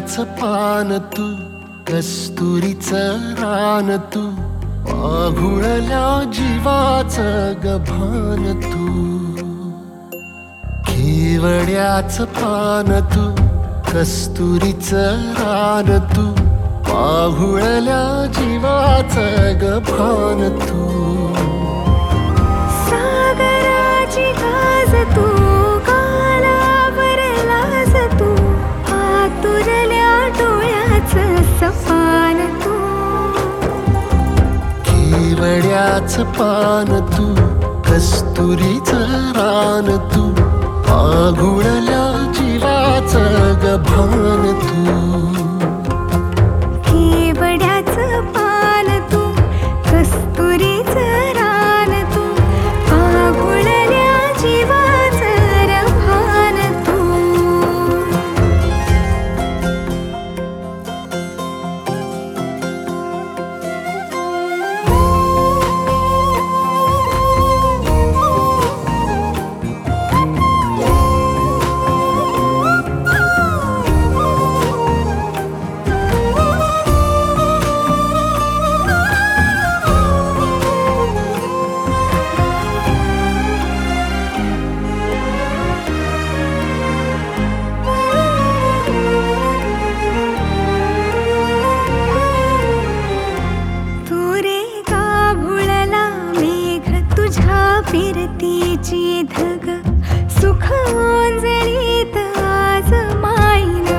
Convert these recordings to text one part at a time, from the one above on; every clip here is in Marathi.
केवड्याचं पान तू, कस्तुरीचं रान तू, आघुळल्या जीवाचं गभान तू. केवड्याचं पान तू, कस्तुरीचं रान तू, आघुळल्या जीवाचं गभान तू. सागराची गाज तू, गालावरलास तू, आतुरल्या डोळ्याचं सपान तू. केवड्याचं पान तू, कस्तुरीचं रान तू, आघुळल्या जीवाचं गभान तू. केवड्याचं पान तू, कस्तुरीचं रान तू, आघुळल्या जीवाचं रभान तू. फिरतीची धग सुख ओंजळीत आज मायना,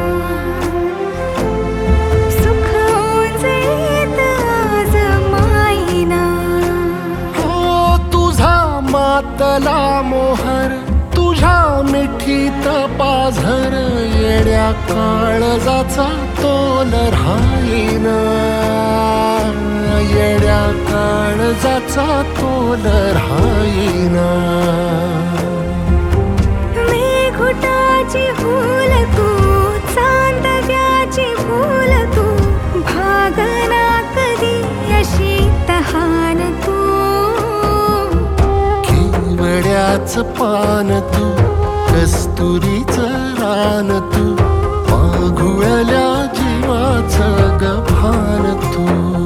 सुख ओंजळीत आज मायना. हो तुझा मातला मोहर, तुझ्या मिठीत पाझर, येड्या काळजाचा तोल राहीना, येड्या काळजाचा तोल राहीना. मेघुटाची फूल तू, चांदव्याची फूल तू, भागना कधी अशी तहान तू. केवड्याचं पान तू, कस्तुरीचं रान तू, आघुळल्या जीवाचं गभान तू.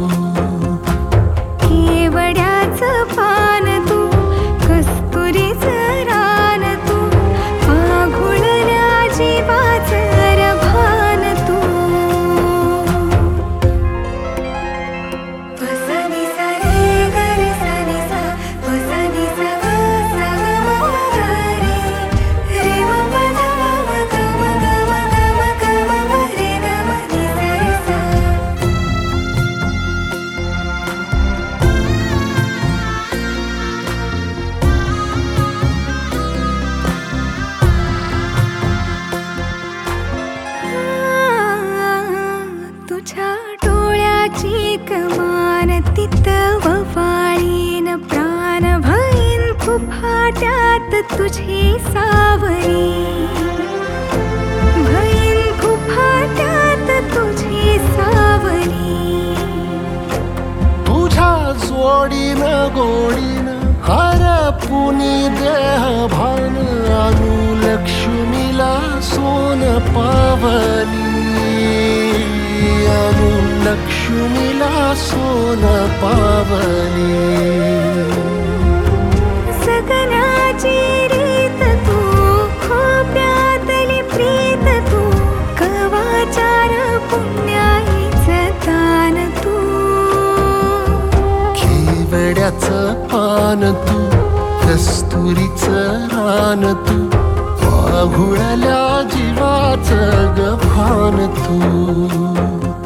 केवड्याचं पान तू, कस्तुरीचं रान तू, आघुळल्या जीवाचं रभान तू. सा नि सा रे ग रे सा नि सा, सा नि सा ग सा ग म ग रे, रे म प ध म ग म ग म ग म ग म रे ग म नि सा रे सा. तुझ्या डोळ्याची कमान तिथं ववाळीन प्राण भईन फुफाट्यात तुझी सावरी, भईन फुफाट्यात तुझी सावरी. तुझ्या जोडीनं गोडीनं हरपुनी देह भान, अनुलक्ष्मीला सोन पावली, अनुलक्ष्मीला सोन पावली. सगनाची रीत तू, खोप्यातली प्रीत तू, कवाचार पुण्याईचं दान तू. केवड्याचं पान तू, कस्तुरीचं रान तू, आघुळल्या जीवाचं गभान तू.